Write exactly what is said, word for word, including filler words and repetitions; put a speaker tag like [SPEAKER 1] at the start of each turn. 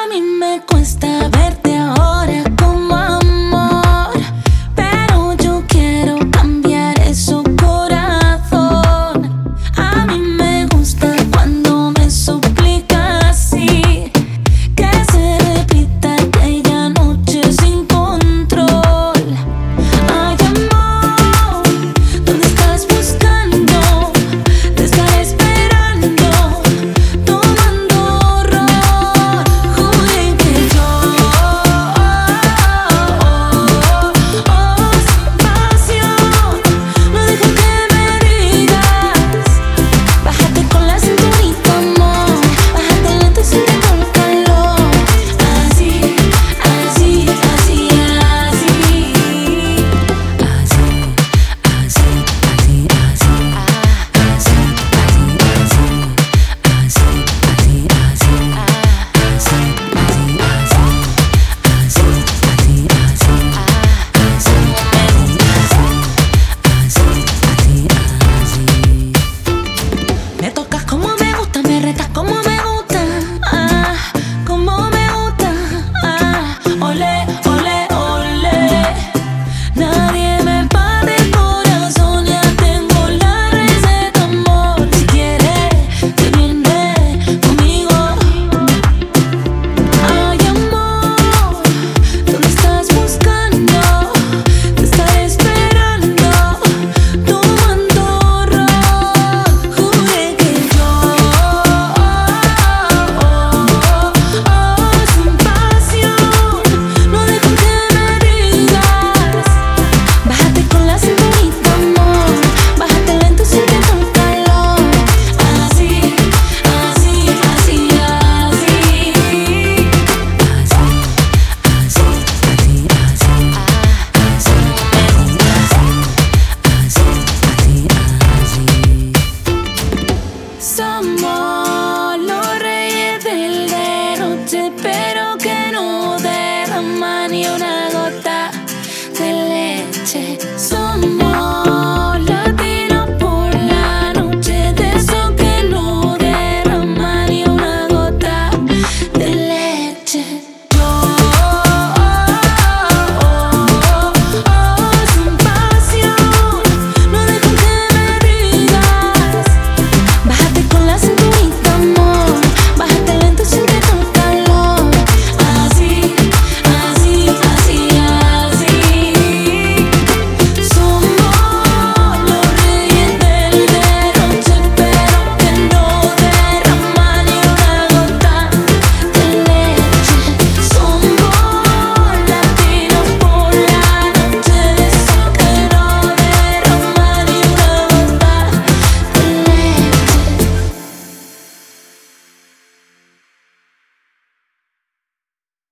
[SPEAKER 1] A mí me cuesta verte ahora como amor, pero yo quiero cambiar eso, corazón. A mí me gusta cuando me suplicas así, que se repita aquella noche sin control. Ay, amor, ¿dónde estás buscando? Te estaré esperando, tomando ron. Juré que yo, oh, sin pasión, no dejo que me digas. Bájate con la cinturita, amor, bájate lento y siente todo el calor. Así, así, así, así. Así, así, así, así. Así, así, así. Así, así, así. Así, así, así. Así, así, así. Así, así, así. Me tocas como me gusta, me retas como me gusta, ah, como me gusta, ah, ole, ole, ole. Nadie me para el corazón, ya tengo la receta, amor. Si quieres, te vienes conmigo. Ay, amor, ¿dónde estás buscando? Te estaré esperando, tomando ron. Juré que yo, sin pasión, no dejo que me digas. Bájate con la cinturita, amor, bájate lento y siente todo el calor. Así, así, así, así. Así, así, así, así. Así, así, así, así, así. Somos los reyes del de noche.